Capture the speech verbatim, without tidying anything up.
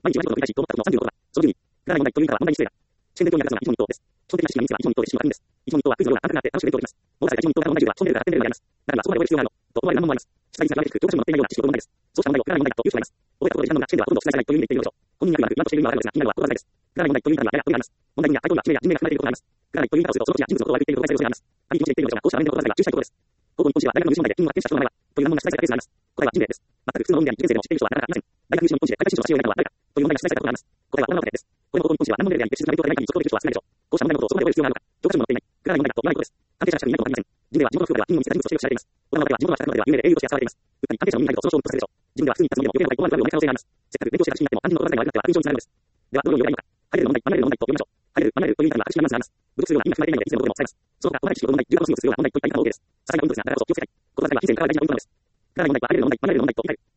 毎日毎日の繰り返しと思ったことのさんじゅうろくだ。そのじゅうに、くだらない問題というからは問題に失礼だ。試験勉強に役立つのは一問一答です。基本的な知識が身につけば一問一答で知識は確認です。一問一答はクイズのような簡単なって楽しく勉強できます。問題された一問一答から問題集は基本レベルから点レベルまであります。だからそこまで覚える必要があるの。と思われる難問もあります。出題率が上がっていく教科書に載っていないような知識を問題です。そうした問題をくだらない問題だという人がいます。覚えたことで時間の無駄、試験ではほとんど出題されないという意味で言っているでしょう。本人が言わく何としている意味はわかりますが、気になるのは心がです。くだらない問題という意味からはややこりがあります。問題にはタイトルや地名や人名が含まれていることがあります。くだらないという言い方をするとその地や人物のことを割り振っていることが言っている可能性があります。他人として言っているのでしょうが、こうした場面でのことが注意したいことです。高校日本史は大学の入試問題で金は天使たちの名前はという難問が出題されたケースがあります。答えは人名です。全く普通の論理や受験生でも知っている人はなかなかいません。大学入試の日本史で海外進出の足を入れたのは誰かという問題が出題されたことがあります。答えは女の子です。これも高校日本史は難問レベルであり、別室の勉強がない限り速攻できる人は少ないでしょう。こうした問題のことをそこまで覚える必要があるのか、教科書に載っていない、くだらない問題だと言わないことです。関係者しかいないかもわかりません。人名は地元の福岡では金を見つけた人物としてよく知られています。小川では地元の足利のでは有名で英雄として扱われています。うっかり関係者の見ないとその勝負とされるでしょう。自分では普通に言ったつもりでも余計なことが言われる可能性があります。せっかく勉強して学習になっても肝心の言葉が悪くなっては悪印象につながるのです。ではどのように言えばいいのか。入れる問題、離れる問題と呼びましょう。入れる、離れるという意味には隠しがまずあります。侮辱するような意味が含まれていないのでいつでもどこでも使えます。その他、細かい知識を問題、重要な知識をするような問題といった意味が OK です。些細なポイントですが、だからこそ気をつけたい。この場合は人生に体に読み込むのです。くだらない問題は入れる問題、離れる問題と言い換える。